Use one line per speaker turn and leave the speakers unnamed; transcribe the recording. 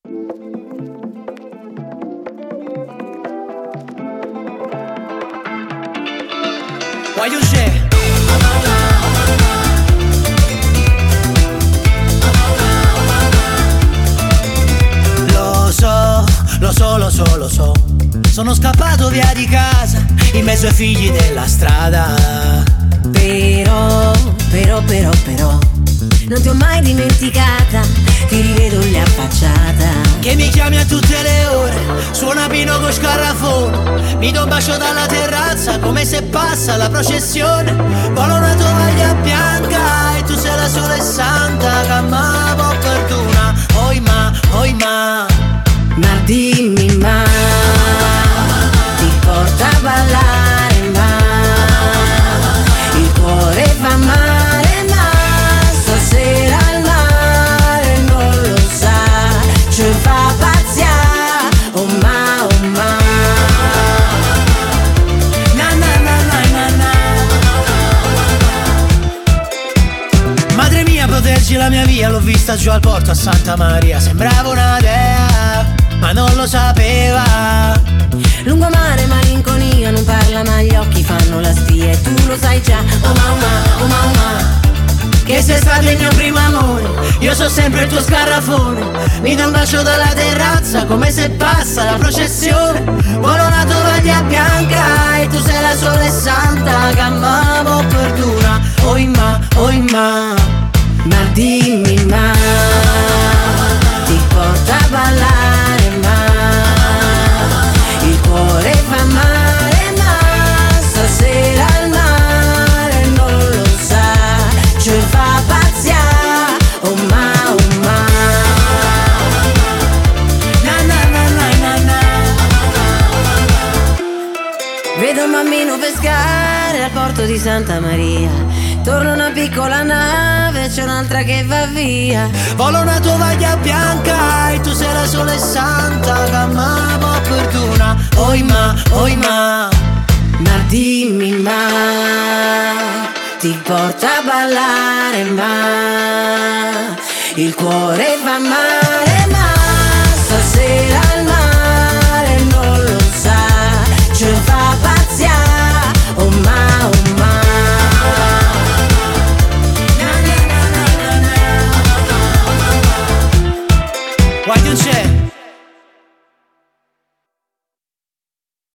Why you share? Lo so, sono scappato via di casa in mezzo ai figli della strada.
Però non ti ho mai dimenticata, ti rivedo lì affacciata.
Che mi chiami a tutte le ore, suona Pino con scarrafone. Mi do un bacio dalla terrazza come se passa la processione. Volo una tovaglia bianca e tu sei la sola e santa che mi può perdona. Oi ma
dimmi ma ti porta a ballare ma il cuore fa male ma stasera al mare non lo sa, ci fa pazziare oh ma na na na na na na.
Madre mia proteggi la mia via, l'ho vista giù al porto a Santa Maria, sembrava una dea ma non lo sapeva.
Lungomare, malinconia, non parla ma gli occhi fanno la spia e tu lo sai già, oh mamma,
che sei stato il mio primo amore, io so sempre il tuo scarrafone. Mi do un bacio dalla terrazza come se passa la processione. Vuole una tovaglia bianca e tu sei la sola e santa che amavo perdura. Oi ma
dimmi ma ti porta a ballare ma il cuore fa male ma stasera al mare non lo sa, ci fa pazziare oh ma na na na na na na. Vedo un bambino pescare al porto di Santa Maria, torna una piccola nave, c'è un'altra che va via.
Vola una tovaglia bianca e tu sei la sola e santa che amavo perdona. Oi ma
dimmi ma ti porta a ballare ma il cuore fa male ma stasera